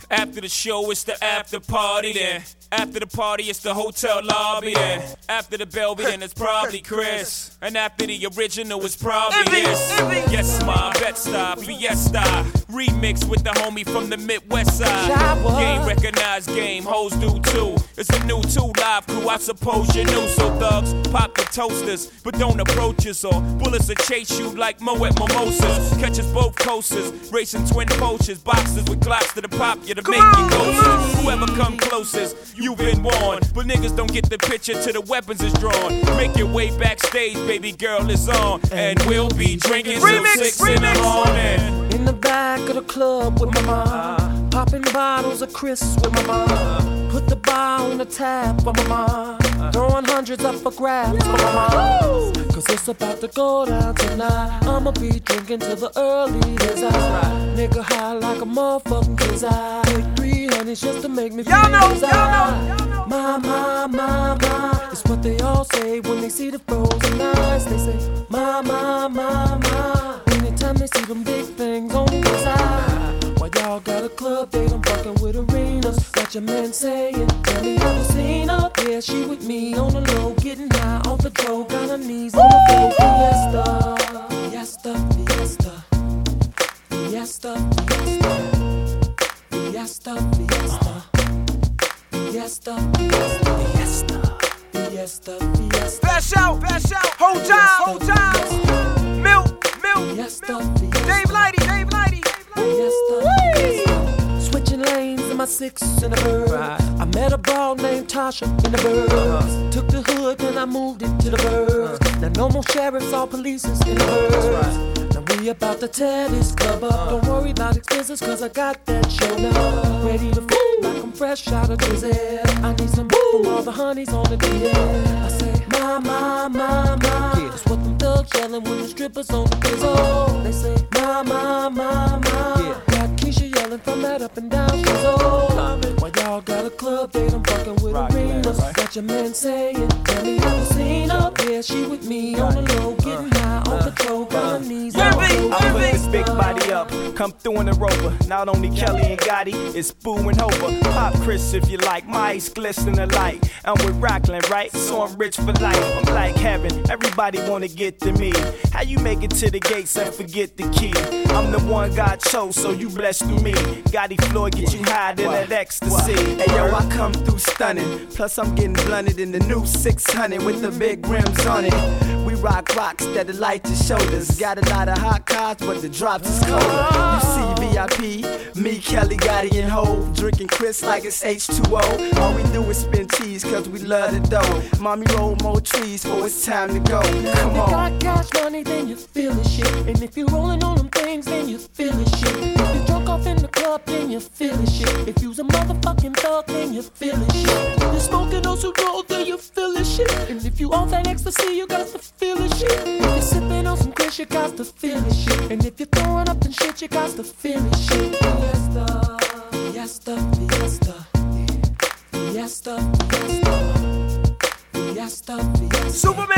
After the show, it's the after party then. After the party, it's the hotel lobby then. After the Belby, then it's probably Chris. And after the original, it's probably this. Yes, my Bed-Stuy, Fiesta. Remix with the homie from the Midwest side. Game recognized game, hoes do too. It's a new 2 Live Crew, I suppose you knew. So thugs, pop the toasters, but don't approach us. Or bullets will chase you like Moet Mimosas. Catch us both coasters, racing twin poachers. Boxers with Glocks to the pop you to make you ghosts. Whoever come closest, you've been warned. But niggas don't get the picture till the weapons is drawn. Make your way backstage, baby girl is on. And we'll be drinking till 6 in the morning. In the back of the club with my mom, popping bottles of Chris with my mom. Put the bar on the tap for my mom, throwing hundreds up for grabs for my mom. Cause it's about to go down tonight. I'ma be drinking till the early days. Nigga high like a motherfucking kiss. I take 3 honeys just to make me feel y'all know. Ma, it's what they all say when they see the frozen eyes. They say, ma. Anytime they see them big things on the side. While y'all got a club date, I'm fucking with arenas. Got your man saying, tell me have you seen her? Yeah, she with me on the low, getting high off the dope, got her knees on the floor. Fiesta, fiesta, fiesta, fiesta, fiesta, fiesta, fiesta, fiesta, fiesta. Bash out, hold time, Milk, Dave Lighty. Switching lanes in my 6 in the bird. I met a broad named Tasha in the burbs. Took the hood and I moved it to the burbs. Now no more sheriffs or polices in the burbs. Now we about to tear this club up. Don't worry about expenses cause I got that show now. Ready to fool like I'm fresh out of prison. I need some from all the honeys on the DM. I say, ma. That's what them thugs yelling when the strippers on the bizzle. They say, ma. Got Keisha yelling from that up and down she's old. While y'all got a club date, I'm fucking with arenas. Got your man saying, tell me have you seen her? Yeah, she with me on the low, getting high off the dope, got her knees on the floor. I put this big body up, come through in the Rover. Not only Kelly and Gotti, it's Boo and Hova. Pop Chris if you like, my eyes glisten alike. I'm with Rockland, right? So I'm rich for life. I'm like heaven, everybody wanna get to me. How you make it to the gates and forget the key? I'm the one God chose, so you blessed through me. Gotti Floyd get you high than that ecstasy. Hey yo, I come through stunning. Plus I'm getting blunted in the new 600 with the big rims on it. We rock rocks that light your shoulders. Got a lot of hot cars, but the drops is colder. You see VIP, me, Kelly, Gotti, and Hov, drinking Chris like it's H2O. All we do is spin cheese, cause we love the dough. Mommy roll more trees, so it's time to go. Come on. If you got cash money, then you feel the shit. And if you're rolling on them things, then you feel the shit. If you drunk off in the club, then you feel the shit. If you's a motherfucking thug, then you feel the shit. If you're smoking those who roll, then you feel the shit. And if you on that ecstasy, you got to feel the shit. If you're sipping on some Chris, you got to feel the shit. And if you're throwing up and shit, you got to feel the shit. Fiesta, fiesta, fiesta, fiesta, fiesta, fiesta, fiesta. Superman.